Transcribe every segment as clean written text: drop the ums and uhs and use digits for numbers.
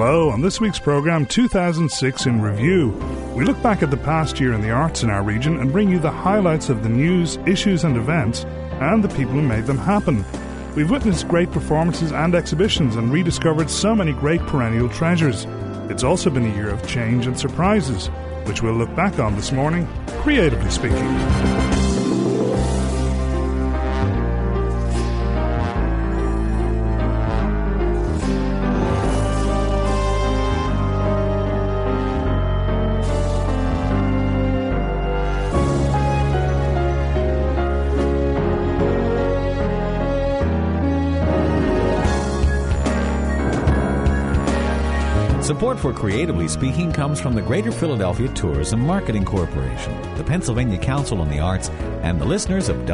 Hello, on this week's programme, 2006 in Review. We look back at the past year in the arts in our region and bring you the highlights of the news, issues and events, and the people who made them happen. We've witnessed great performances and exhibitions and rediscovered so many great perennial treasures. It's also been a year of change and surprises, which we'll look back on this morning, creatively speaking. Support for Creatively Speaking comes from the Greater Philadelphia Tourism Marketing Corporation, the Pennsylvania Council on the Arts, and the listeners of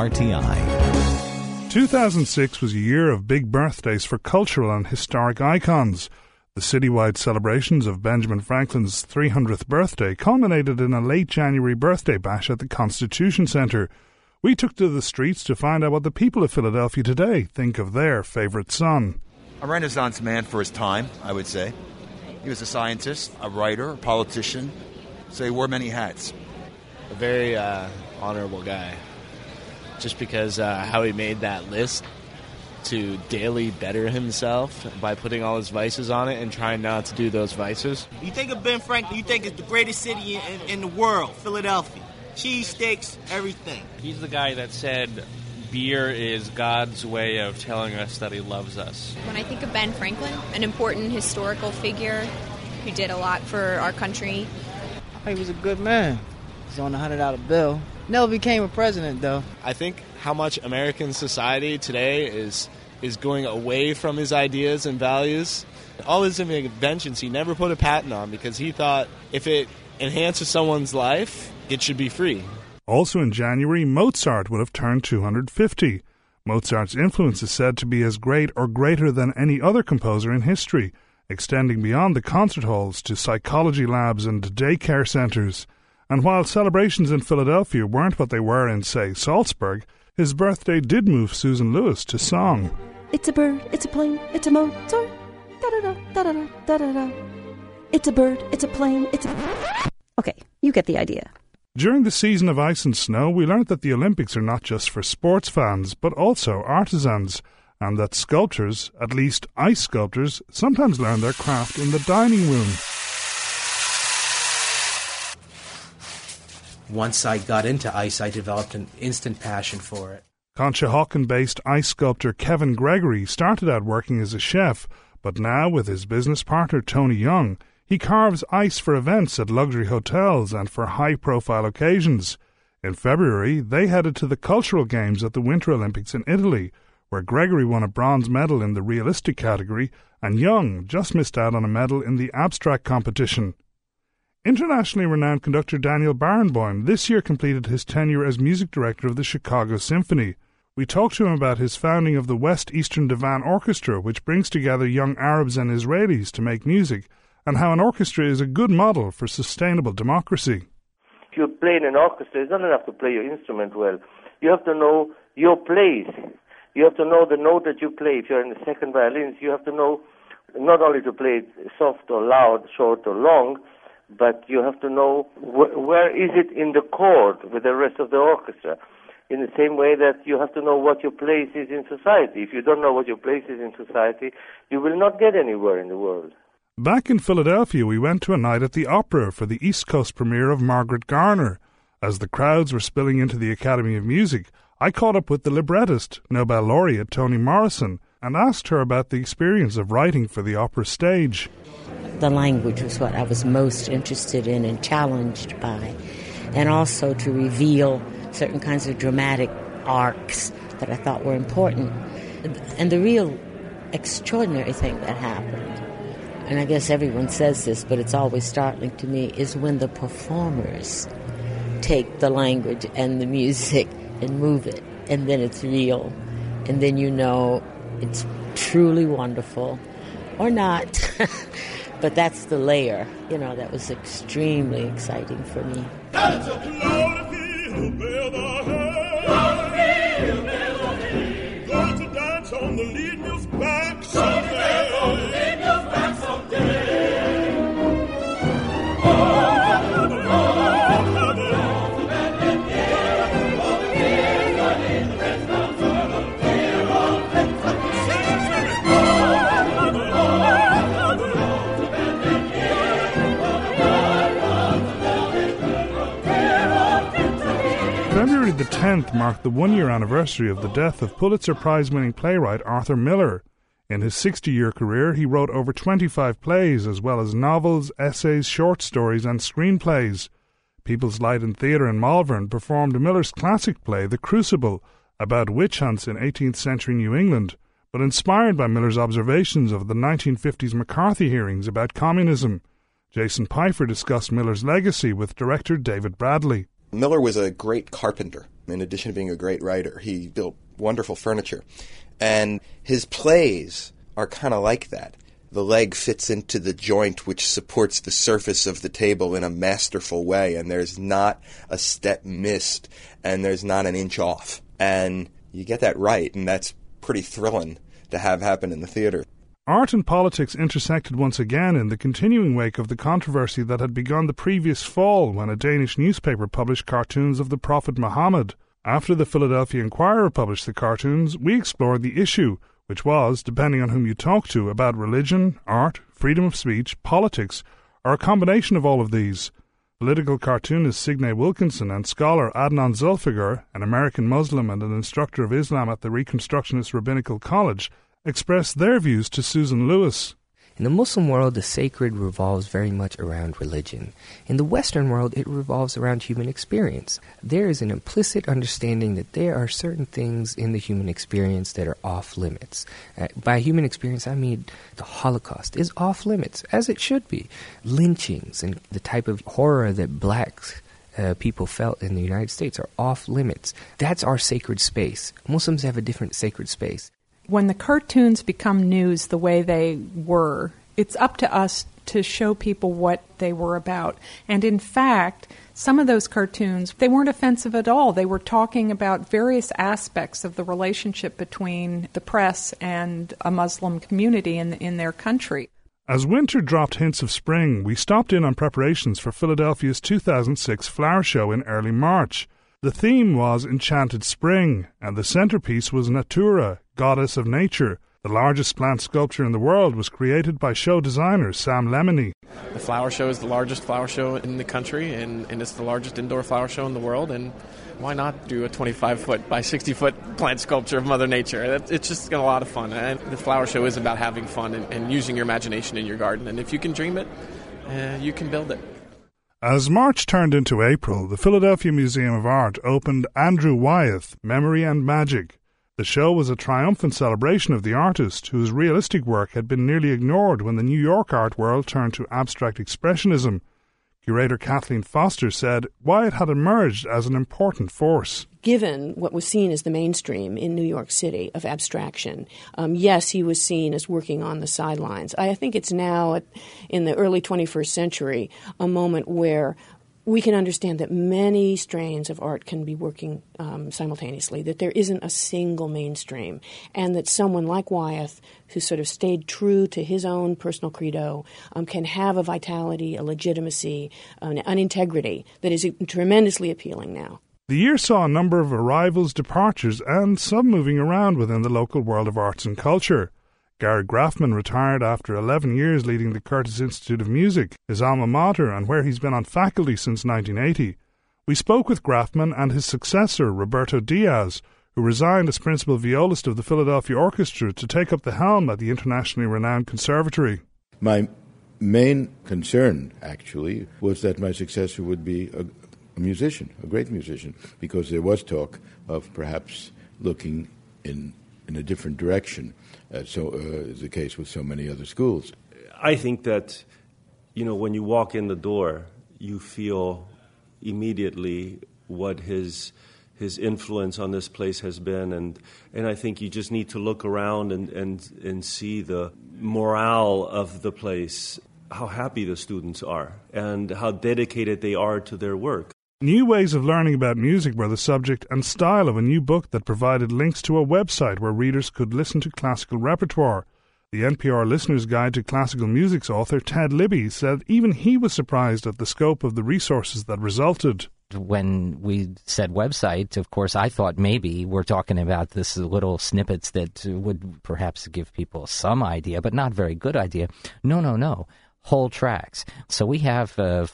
WRTI. 2006 was a year of big birthdays for cultural and historic icons. The citywide celebrations of Benjamin Franklin's 300th birthday culminated in a late January birthday bash at the Constitution Center. We took to the streets to find out what the people of Philadelphia today think of their favourite son. A Renaissance man for his time, I would say. He was a scientist, a writer, a politician, so he wore many hats. A very honorable guy, just because how he made that list to daily better himself by putting all his vices on it and trying not to do those vices. You think of Ben Franklin, you think it's the greatest city in the world, Philadelphia. Cheesesteaks, everything. He's the guy that said beer is God's way of telling us that he loves us. When I think of Ben Franklin, an important historical figure who did a lot for our country. He was a good man. He's on a $100 bill. Never became a president, though. I think how much American society today is going away from his ideas and values. All his inventions, he never put a patent on because he thought if it enhances someone's life, it should be free. Also in January, Mozart would have turned 250. Mozart's influence is said to be as great or greater than any other composer in history, extending beyond the concert halls to psychology labs and daycare centres. And while celebrations in Philadelphia weren't what they were in, say, Salzburg, his birthday did move Susan Lewis to song. It's a bird, it's a plane, it's a Mozart, da-da-da, da-da-da, da-da-da. It's a bird, it's a plane, it's a... Okay, you get the idea. During the season of ice and snow, we learnt that the Olympics are not just for sports fans, but also artisans, and that sculptors, at least ice sculptors, sometimes learn their craft in the dining room. Once I got into ice, I developed an instant passion for it. Conshohocken-based ice sculptor Kevin Gregory started out working as a chef, but now, with his business partner Tony Young, he carves ice for events at luxury hotels and for high-profile occasions. In February, they headed to the Cultural Games at the Winter Olympics in Italy, where Gregory won a bronze medal in the realistic category, and Young just missed out on a medal in the abstract competition. Internationally renowned conductor Daniel Barenboim this year completed his tenure as music director of the Chicago Symphony. We talked to him about his founding of the West Eastern Divan Orchestra, which brings together young Arabs and Israelis to make music, and how an orchestra is a good model for sustainable democracy. If you play in an orchestra, it's not enough to play your instrument well. You have to know your place. You have to know the note that you play. If you're in the second violins, you have to know not only to play it soft or loud, short or long, but you have to know where is it in the chord with the rest of the orchestra. In the same way that you have to know what your place is in society. If you don't know what your place is in society, you will not get anywhere in the world. Back in Philadelphia, we went to a night at the Opera for the East Coast premiere of Margaret Garner. As the crowds were spilling into the Academy of Music, I caught up with the librettist, Nobel laureate Toni Morrison, and asked her about the experience of writing for the opera stage. The language was what I was most interested in and challenged by, and also to reveal certain kinds of dramatic arcs that I thought were important. And the real extraordinary thing that happened, and I guess everyone says this, but it's always startling to me, is when the performers take the language and the music and move it, and then it's real, and then you know it's truly wonderful, or not. But that's the layer, that was extremely exciting for me. On the lead mule's back someday. February the 10th marked the one-year anniversary of the death of Pulitzer Prize-winning playwright Arthur Miller. In his 60-year career, he wrote over 25 plays, as well as novels, essays, short stories and screenplays. People's Light and Theatre in Malvern performed Miller's classic play, The Crucible, about witch hunts in 18th century New England, but inspired by Miller's observations of the 1950s McCarthy hearings about communism. Jason Pfeiffer discussed Miller's legacy with director David Bradley. Miller was a great carpenter. In addition to being a great writer, he built wonderful furniture. And his plays are kind of like that. The leg fits into the joint which supports the surface of the table in a masterful way, and there's not a step missed, and there's not an inch off. And you get that right, and that's pretty thrilling to have happen in the theater. Art and politics intersected once again in the continuing wake of the controversy that had begun the previous fall when a Danish newspaper published cartoons of the Prophet Muhammad. After the Philadelphia Inquirer published the cartoons, we explored the issue, which was, depending on whom you talk to, about religion, art, freedom of speech, politics, or a combination of all of these. Political cartoonist Signe Wilkinson and scholar Adnan Zulfigar, an American Muslim and an instructor of Islam at the Reconstructionist Rabbinical College, expressed their views to Susan Lewis. In the Muslim world, the sacred revolves very much around religion. In the Western world, it revolves around human experience. There is an implicit understanding that there are certain things in the human experience that are off limits. By human experience, I mean the Holocaust is off limits, as it should be. Lynchings and the type of horror that blacks people felt in the United States are off limits. That's our sacred space. Muslims have a different sacred space. When the cartoons become news the way they were, it's up to us to show people what they were about. And in fact, some of those cartoons, they weren't offensive at all. They were talking about various aspects of the relationship between the press and a Muslim community in their country. As winter dropped hints of spring, we stopped in on preparations for Philadelphia's 2006 Flower Show in early March. The theme was Enchanted Spring, and the centerpiece was Natura, Goddess of Nature. The largest plant sculpture in the world was created by show designer Sam Lemony. The flower show is the largest flower show in the country, and it's the largest indoor flower show in the world, and why not do a 25-foot by 60-foot plant sculpture of Mother Nature? It's just a lot of fun, and the flower show is about having fun and using your imagination in your garden, and if you can dream it, you can build it. As March turned into April, the Philadelphia Museum of Art opened Andrew Wyeth, Memory and Magic. The show was a triumphant celebration of the artist, whose realistic work had been nearly ignored when the New York art world turned to abstract expressionism. Curator Kathleen Foster said Wyeth had emerged as an important force. Given what was seen as the mainstream in New York City of abstraction, yes, he was seen as working on the sidelines. I think it's now, in the early 21st century, a moment where we can understand that many strains of art can be working simultaneously, that there isn't a single mainstream, and that someone like Wyeth, who sort of stayed true to his own personal credo, can have a vitality, a legitimacy, an integrity that is tremendously appealing now. The year saw a number of arrivals, departures, and some moving around within the local world of arts and culture. Garrett Grafman retired after 11 years leading the Curtis Institute of Music, his alma mater, and where he's been on faculty since 1980. We spoke with Grafman and his successor, Roberto Diaz, who resigned as principal violist of the Philadelphia Orchestra to take up the helm at the internationally renowned conservatory. My main concern, actually, was that my successor would be a musician, a great musician, because there was talk of perhaps looking in a different direction, so is the case with so many other schools. I think that, when you walk in the door, you feel immediately what his influence on this place has been, and I think you just need to look around and see the morale of the place, how happy the students are, and how dedicated they are to their work. New ways of learning about music were the subject and style of a new book that provided links to a website where readers could listen to classical repertoire. The NPR Listener's Guide to Classical Music's author, Ted Libby, said even he was surprised at the scope of the resources that resulted. When we said website, of course, I thought maybe we're talking about this little snippets that would perhaps give people some idea, but not very good idea. No. whole tracks. So we have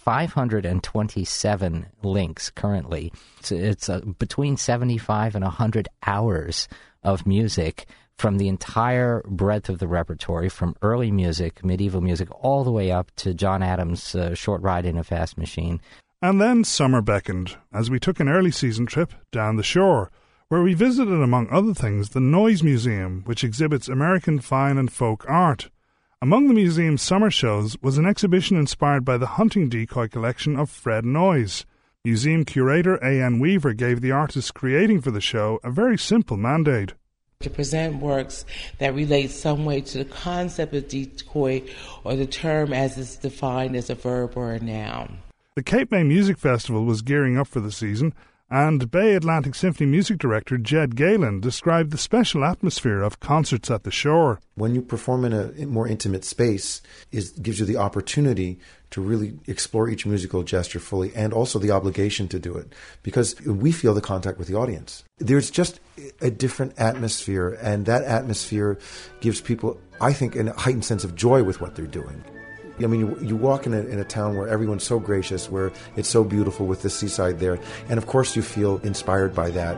527 links currently. It's between 75 and 100 hours of music from the entire breadth of the repertory, from early music, medieval music, all the way up to John Adams' Short Ride in a Fast Machine. And then summer beckoned, as we took an early season trip down the shore, where we visited, among other things, the Noise Museum, which exhibits American fine and folk art. Among the museum's summer shows was an exhibition inspired by the hunting decoy collection of Fred Noyes. Museum curator A.N. Weaver gave the artists creating for the show a very simple mandate. To present works that relate some way to the concept of decoy or the term as it's defined as a verb or a noun. The Cape May Music Festival was gearing up for the season, and Bay Atlantic Symphony music director Jed Galen described the special atmosphere of concerts at the shore. When you perform in a more intimate space, it gives you the opportunity to really explore each musical gesture fully, and also the obligation to do it, because we feel the contact with the audience. There's just a different atmosphere, and that atmosphere gives people, I think, a heightened sense of joy with what they're doing. I mean, you walk in a town where everyone's so gracious, where it's so beautiful with the seaside there, and of course you feel inspired by that.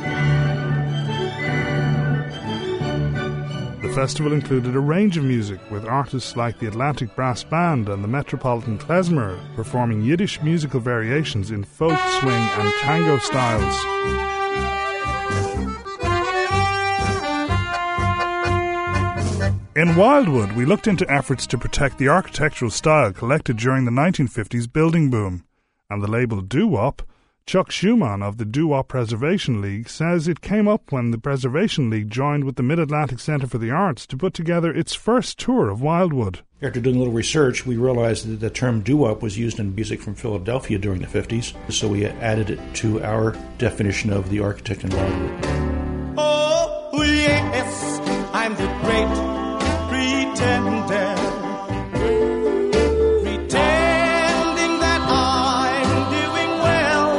The festival included a range of music, with artists like the Atlantic Brass Band and the Metropolitan Klezmer performing Yiddish musical variations in folk, swing and tango styles. In Wildwood, we looked into efforts to protect the architectural style collected during the 1950s building boom, and the label doo-wop, Chuck Schumann of the Doo-Wop Preservation League says it came up when the Preservation League joined with the Mid-Atlantic Centre for the Arts to put together its first tour of Wildwood. After doing a little research, we realized that the term doo-wop was used in music from Philadelphia during the 50s, so we added it to our definition of the architect in Wildwood. Oh, yes, I'm the great pretender, pretending that I'm doing well.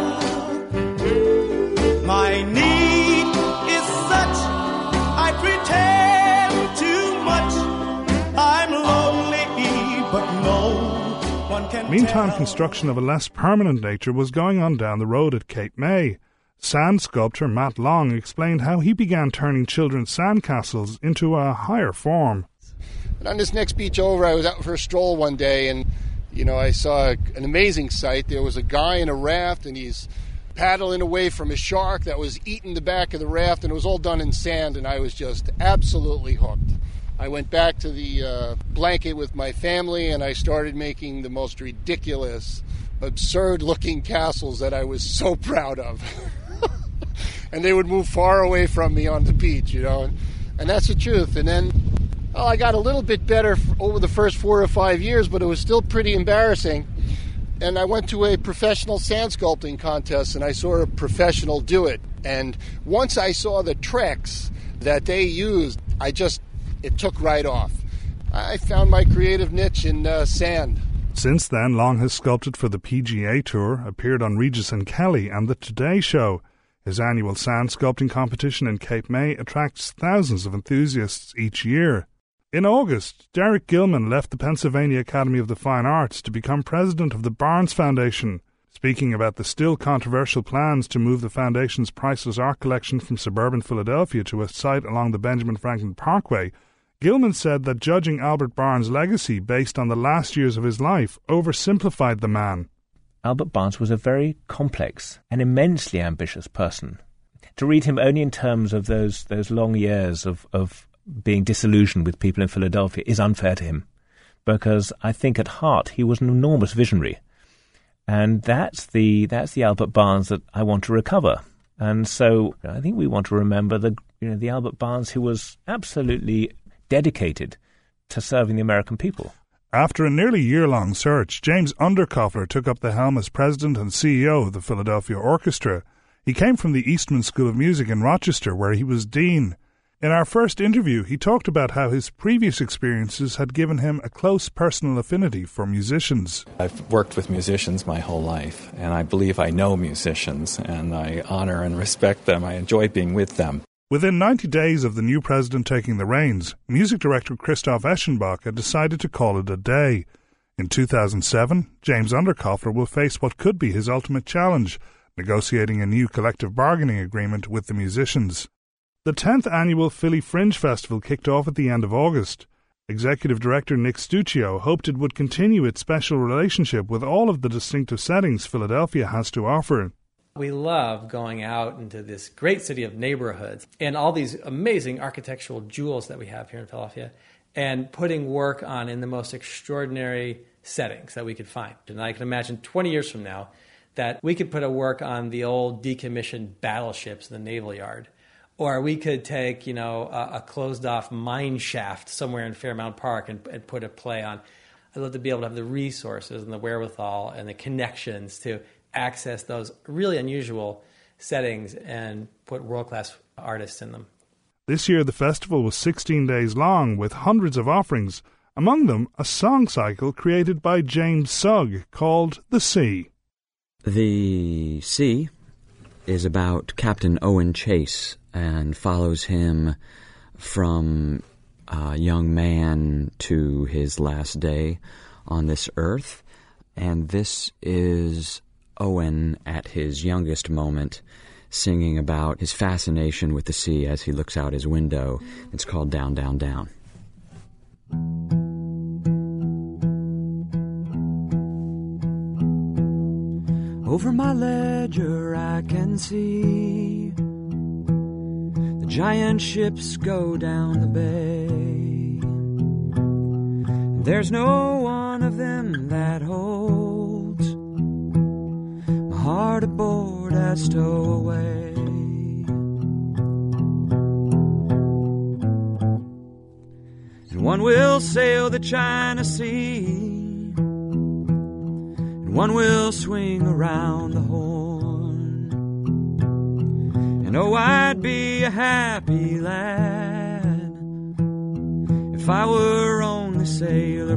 My need is such, I pretend too much. I'm lonely, but no one can. Meantime, construction of a less permanent nature was going on down the road at Cape May. Sand sculptor Matt Long explained how he began turning children's sandcastles into a higher form. And on this next beach over, I was out for a stroll one day, and, I saw an amazing sight. There was a guy in a raft, and he's paddling away from a shark that was eating the back of the raft, and it was all done in sand, and I was just absolutely hooked. I went back to the blanket with my family, and I started making the most ridiculous, absurd-looking castles that I was so proud of. And they would move far away from me on the beach, and that's the truth. And then I got a little bit better over the first 4 or 5 years, but it was still pretty embarrassing. And I went to a professional sand sculpting contest, and I saw a professional do it. And once I saw the tricks that they used, it took right off. I found my creative niche in sand. Since then, Long has sculpted for the PGA Tour, appeared on Regis and Kelly and The Today Show. His annual sand sculpting competition in Cape May attracts thousands of enthusiasts each year. In August, Derek Gilman left the Pennsylvania Academy of the Fine Arts to become president of the Barnes Foundation. Speaking about the still controversial plans to move the foundation's priceless art collection from suburban Philadelphia to a site along the Benjamin Franklin Parkway, Gilman said that judging Albert Barnes' legacy based on the last years of his life oversimplified the man. Albert Barnes was a very complex and immensely ambitious person. To read him only in terms of those long years of being disillusioned with people in Philadelphia is unfair to him, because I think at heart he was an enormous visionary. And that's the Albert Barnes that I want to recover. And so I think we want to remember the Albert Barnes who was absolutely dedicated to serving the American people. After a nearly year-long search, James Underkoffler took up the helm as president and CEO of the Philadelphia Orchestra. He came from the Eastman School of Music in Rochester, where he was dean. In our first interview, he talked about how his previous experiences had given him a close personal affinity for musicians. I've worked with musicians my whole life, and I believe I know musicians, and I honor and respect them. I enjoy being with them. Within 90 days of the new president taking the reins, music director Christoph Eschenbach had decided to call it a day. In 2007, James Underkofer will face what could be his ultimate challenge, negotiating a new collective bargaining agreement with the musicians. The 10th annual Philly Fringe Festival kicked off at the end of August. Executive Director Nick Stuccio hoped it would continue its special relationship with all of the distinctive settings Philadelphia has to offer. We love going out into this great city of neighborhoods and all these amazing architectural jewels that we have here in Philadelphia and putting work on in the most extraordinary settings that we could find. And I can imagine 20 years from now that we could put a work on the old decommissioned battleships in the Naval Yard. Or we could take, a closed-off mine shaft somewhere in Fairmount Park and put a play on. I'd love to be able to have the resources and the wherewithal and the connections to access those really unusual settings and put world-class artists in them. This year the festival was 16 days long with hundreds of offerings, among them a song cycle created by James Sugg called The Sea. The Sea is about Captain Owen Chase and follows him from a young man to his last day on this earth. And this is Owen at his youngest moment, singing about his fascination with the sea as he looks out his window. It's called Down, Down, Down. Over my ledger I can see the giant ships go down the bay. There's no one of them that holds my heart aboard as stowaway. And one will sail the China Sea, one will swing around the horn. And oh, I'd be a happy lad if I were only sailor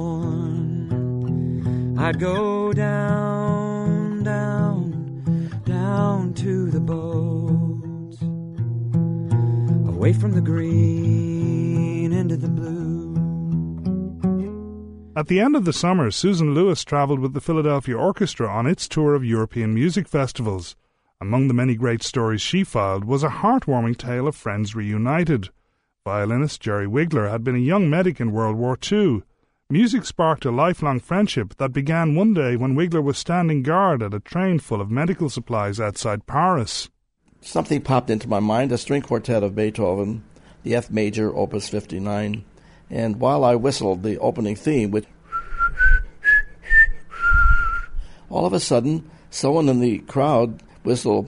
born. I'd go down, down, down to the boats, away from the green into the blue. At the end of the summer, Susan Lewis travelled with the Philadelphia Orchestra on its tour of European music festivals. Among the many great stories she filed was a heartwarming tale of friends reunited. Violinist Jerry Wigler had been a young medic in World War II. Music sparked a lifelong friendship that began one day when Wigler was standing guard at a train full of medical supplies outside Paris. Something popped into my mind, a string quartet of Beethoven, the F major, Opus 59. And while I whistled the opening theme, which all of a sudden, someone in the crowd whistled,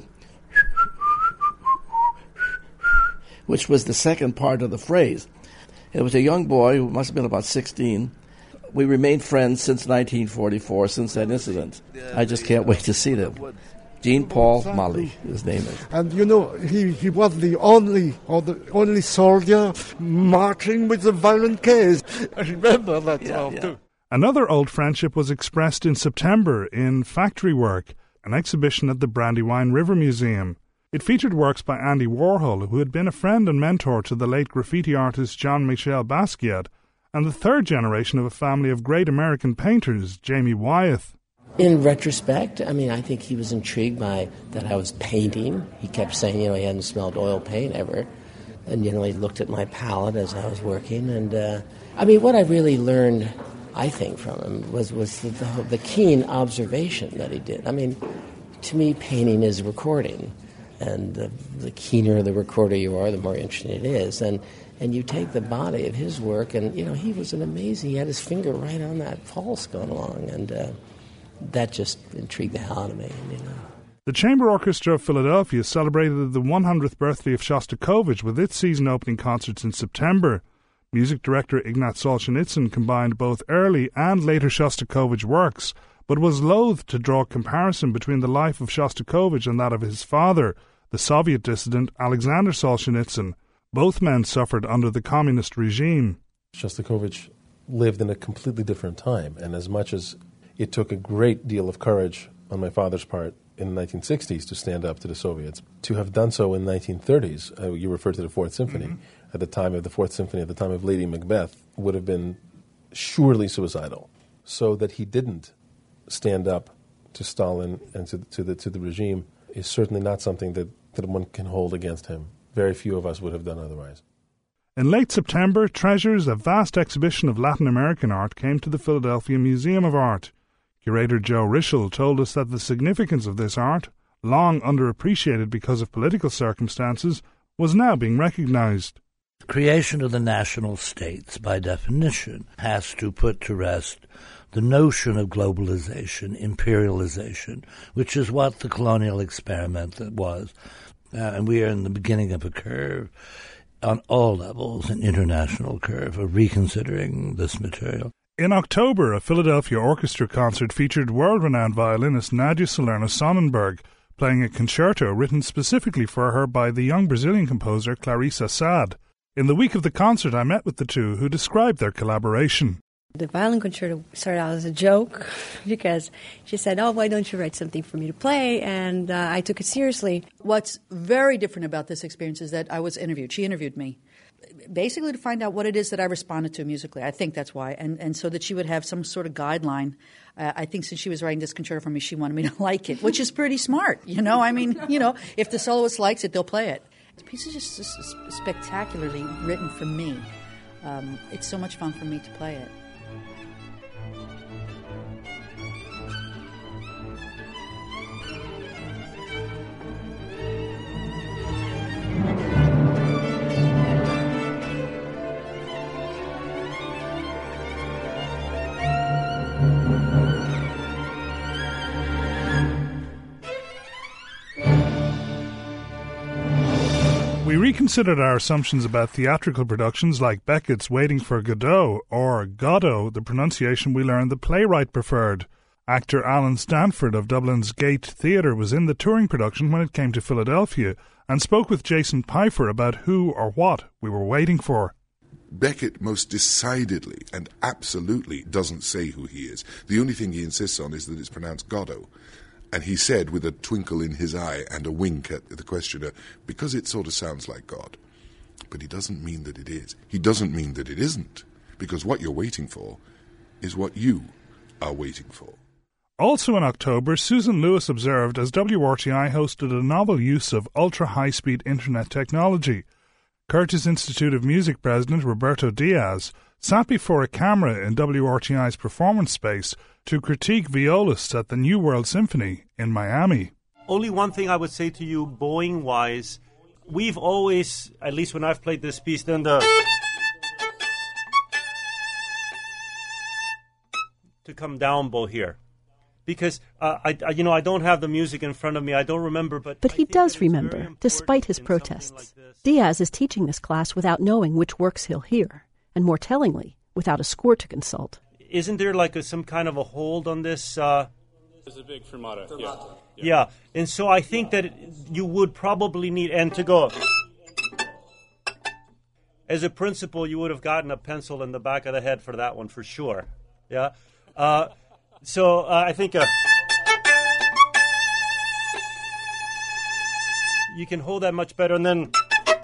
which was the second part of the phrase. It was a young boy who must have been about 16. We remained friends since 1944, since that incident. I just can't wait to see them. Jean-Paul Mali, his name is. And he was the only soldier marching with the violent case. I remember that too. Another old friendship was expressed in September in Factory Work, an exhibition at the Brandywine River Museum. It featured works by Andy Warhol, who had been a friend and mentor to the late graffiti artist Jean-Michel Basquiat, and the third generation of a family of great American painters, Jamie Wyeth. In retrospect, I think he was intrigued by that I was painting. He kept saying, he hadn't smelled oil paint ever. And, he looked at my palette as I was working. And, what I really learned, I think, from him was the keen observation that he did. To me, painting is recording. And the keener the recorder you are, the more interesting it is. And you take the body of his work, and, he was he had his finger right on that pulse going along. And that just intrigued the hell out of me, The Chamber Orchestra of Philadelphia celebrated the 100th birthday of Shostakovich with its season opening concerts in September. Music director Ignat Solzhenitsyn combined both early and later Shostakovich works, but was loath to draw a comparison between the life of Shostakovich and that of his father, the Soviet dissident Alexander Solzhenitsyn. Both men suffered under the communist regime. Shostakovich lived in a completely different time, and as much as it took a great deal of courage on my father's part in the 1960s to stand up to the Soviets, to have done so in the 1930s, you referred to the Fourth Symphony, at the time of the Fourth Symphony, at the time of Lady Macbeth, would have been surely suicidal. so that he didn't stand up to Stalin and to the regime is certainly not something that one can hold against him. Very few of us would have done otherwise. In late September, Treasures, a vast exhibition of Latin American art, came to the Philadelphia Museum of Art. Curator Joe Rischel told us that the significance of this art, long underappreciated because of political circumstances, was now being recognized. The creation of the national states, by definition, has to put to rest the notion of globalization, imperialization, which is what the colonial experiment was. And we are in the beginning of a curve on all levels, an international curve of reconsidering this material. In October, a Philadelphia orchestra concert featured world-renowned violinist Nadia Salerno Sonnenberg, playing a concerto written specifically for her by the young Brazilian composer Clarice Assad. In the week of the concert, I met with the two, who described their collaboration. The violin concerto started out as a joke because she said, "Oh, why don't you write something for me to play?" And I took it seriously. What's very different about this experience is that I was interviewed. She interviewed me, basically to find out what it is that I responded to musically. I think that's why. And so that she would have some sort of guideline. I think since she was writing this concerto for me, she wanted me to like it, which is pretty smart. I mean, if the soloist likes it, they'll play it. The piece is just spectacularly written for me. It's so much fun for me to play it. We reconsidered our assumptions about theatrical productions like Beckett's Waiting for Godot, or Godot, the pronunciation we learned the playwright preferred. Actor Alan Stanford of Dublin's Gate Theatre was in the touring production when it came to Philadelphia and spoke with Jason Pfeiffer about who or what we were waiting for. Beckett most decidedly and absolutely doesn't say who he is. The only thing he insists on is that it's pronounced Godot. And he said, with a twinkle in his eye and a wink at the questioner, because it sort of sounds like God. But he doesn't mean that it is. He doesn't mean that it isn't, because what you're waiting for is what you are waiting for. Also in October, Susan Lewis observed as WRTI hosted a novel use of ultra-high-speed internet technology. Curtis Institute of Music president Roberto Diaz sat before a camera in WRTI's performance space to critique violists at the New World Symphony in Miami. Only one thing I would say to you, bowing-wise, we've always, at least when I've played this piece, done the... to come down bow here. Because, I don't have the music in front of me, I don't remember, But he does remember, despite his protests. Diaz is teaching this class without knowing which works he'll hear, and more tellingly, without a score to consult. Isn't there some kind of a hold on this? There's a big fermata. Yeah, and so I think that you would probably need, and to go... As a principal, you would have gotten a pencil in the back of the head for that one, for sure. Yeah? So I think you can hold that much better, and then...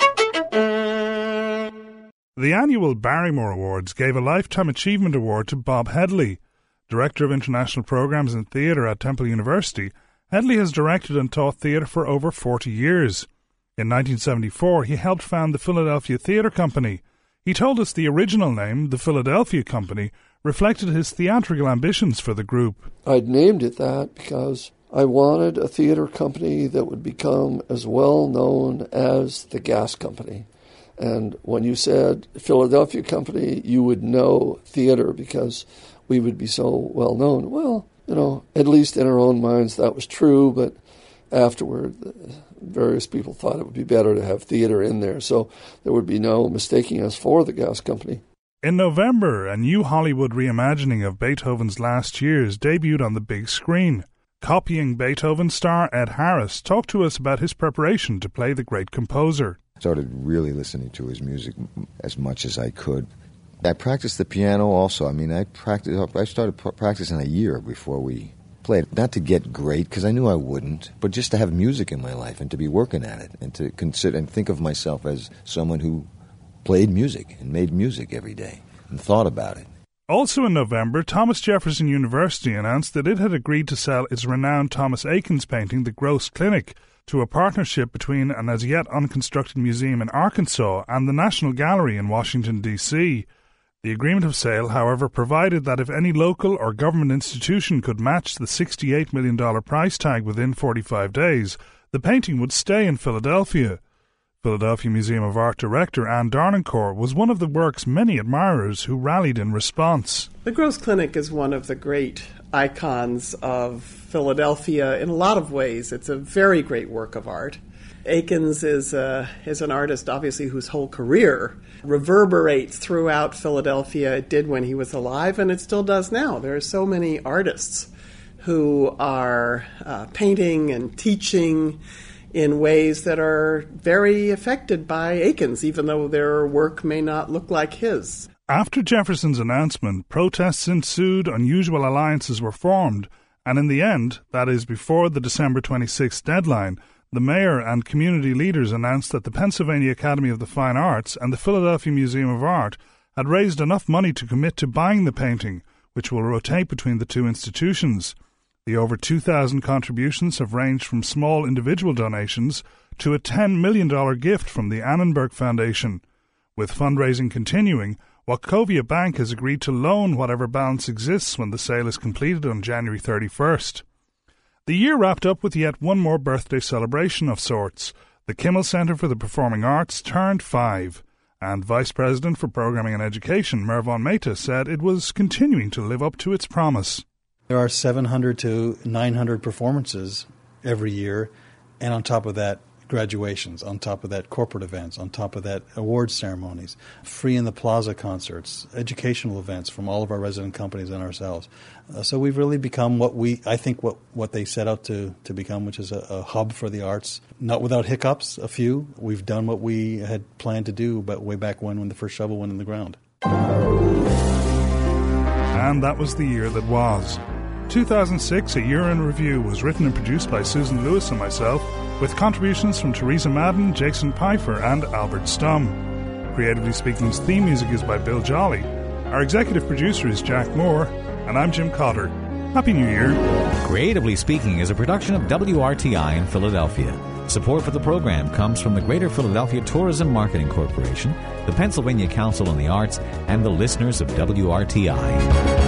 The annual Barrymore Awards gave a Lifetime Achievement Award to Bob Hedley. Director of International Programs in Theatre at Temple University, Hedley has directed and taught theatre for over 40 years. In 1974, he helped found the Philadelphia Theatre Company. He told us the original name, the Philadelphia Company, reflected his theatrical ambitions for the group. I'd named it that because I wanted a theater company that would become as well known as the Gas Company. And when you said Philadelphia Company, you would know theater because we would be so well known. Well, at least in our own minds that was true, but afterward, various people thought it would be better to have theater in there, so there would be no mistaking us for the Gas Company. In November, a new Hollywood reimagining of Beethoven's Last Years debuted on the big screen. Copying Beethoven star Ed Harris talked to us about his preparation to play the great composer. I started really listening to his music as much as I could. I practiced the piano also. I started practicing a year before we played. Not to get great, because I knew I wouldn't, but just to have music in my life and to be working at it and to consider and think of myself as someone who played music and made music every day and thought about it. Also in November, Thomas Jefferson University announced that it had agreed to sell its renowned Thomas Eakins painting, The Gross Clinic, to a partnership between an as yet unconstructed museum in Arkansas and the National Gallery in Washington, D.C. The agreement of sale, however, provided that if any local or government institution could match the $68 million price tag within 45 days, the painting would stay in Philadelphia. Philadelphia Museum of Art director Anne Darnancourt was one of the work's many admirers who rallied in response. The Gross Clinic is one of the great icons of Philadelphia in a lot of ways. It's a very great work of art. Eakins is an artist, obviously, whose whole career reverberates throughout Philadelphia. It did when he was alive, and it still does now. There are so many artists who are painting and teaching in ways that are very affected by Eakins, even though their work may not look like his. After Jefferson's announcement, protests ensued, unusual alliances were formed, and in the end, that is before the December 26th deadline, the mayor and community leaders announced that the Pennsylvania Academy of the Fine Arts and the Philadelphia Museum of Art had raised enough money to commit to buying the painting, which will rotate between the two institutions. The over 2,000 contributions have ranged from small individual donations to a $10 million gift from the Annenberg Foundation. With fundraising continuing, Wachovia Bank has agreed to loan whatever balance exists when the sale is completed on January 31st. The year wrapped up with yet one more birthday celebration of sorts. The Kimmel Center for the Performing Arts turned 5, and Vice President for Programming and Education, Mervon Mehta, said it was continuing to live up to its promise. There are 700 to 900 performances every year, and on top of that, graduations, on top of that, corporate events, on top of that, awards ceremonies, free in the plaza concerts, educational events from all of our resident companies and ourselves. So we've really become what they set out to become, which is a hub for the arts. Not without hiccups, a few. We've done what we had planned to do, but way back when the first shovel went in the ground. And that was the year that was. 2006, A Year in Review, was written and produced by Susan Lewis and myself, with contributions from Teresa Madden, Jason Pfeiffer, and Albert Stum. Creatively Speaking's theme music is by Bill Jolly. Our executive producer is Jack Moore, and I'm Jim Cotter. Happy New Year. Creatively Speaking is a production of WRTI in Philadelphia. Support for the program comes from the Greater Philadelphia Tourism Marketing Corporation, the Pennsylvania Council on the Arts, and the listeners of WRTI.